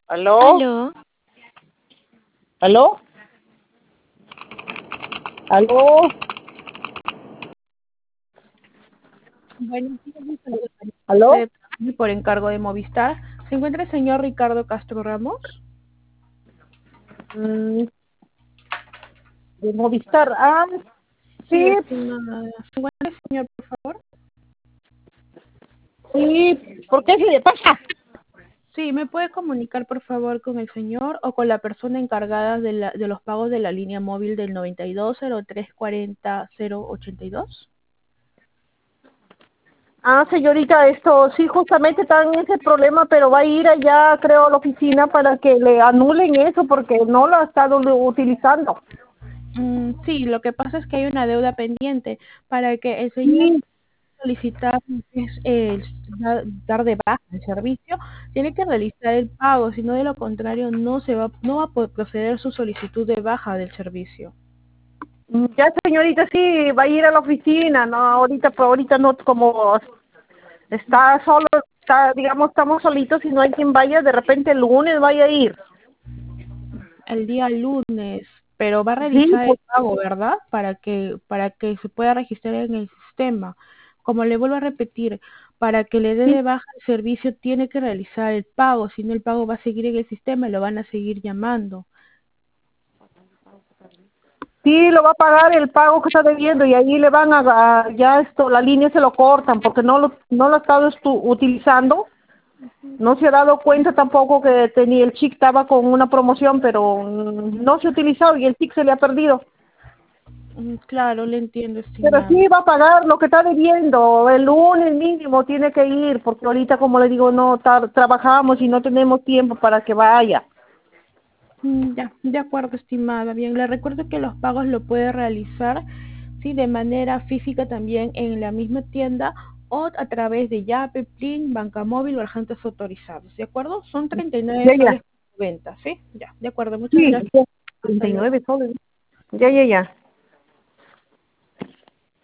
¿Aló? Aló, ¿Aló? ¿Aló? buenos días, mi saludo ¿Aló? por encargo de Movistar. ¿Se encuentra el señor Ricardo Castro Ramos? Mm, de Movistar. Sí, Sí, estimada. ¿Se encuentra el señor, por favor? sí. ¿Por qué se le pasa? Sí, ¿me puede comunicar, por favor, con el señor o con la persona encargada de los pagos de la línea móvil del 920340 082? Señorita, esto sí, justamente está en ese problema, pero va a ir allá, creo, a la oficina para que le anulen eso porque no lo ha estado utilizando. Sí, lo que pasa es que hay una deuda pendiente para que el señor Sí. solicitar dar de baja el servicio, tiene que realizar el pago, si no de lo contrario no va a poder proceder su solicitud de baja del servicio. Ya, señorita, sí, va a ir a la oficina, no, ahorita, pues ahorita no, como está solo, está, digamos, estamos solitos y no hay quien vaya, de repente el lunes vaya a ir. El día lunes, pero va a Sí, realizar el pues. pago, ¿verdad? Para que se pueda registrar en el sistema. Como le vuelvo a repetir, para que le dé Sí, de baja el servicio tiene que realizar el pago, si no el pago va a seguir en el sistema y lo van a seguir llamando. sí, lo va a pagar el pago que está debiendo y ahí le van ya esto, la línea se lo cortan porque no lo ha estado utilizando. No se ha dado cuenta tampoco que tenía el chic estaba con una promoción, pero no se ha utilizado y el chic se le ha perdido. Claro, le entiendo, Pero estimada. sí va a pagar lo que está debiendo. El lunes mínimo tiene que ir porque ahorita, como le digo, no trabajamos y no tenemos tiempo para que vaya. Ya, de acuerdo, estimada. Bien, le recuerdo que los pagos lo puede realizar, sí, de manera física también en la misma tienda o a través de Yape, Plin, Banca Móvil o agentes autorizados, ¿de acuerdo? Son Ya, 39 ya. soles por venta, ¿sí? Ya, de acuerdo, muchas Sí, gracias. ya. Hasta luego. 39 soles. Ya, ya, ya.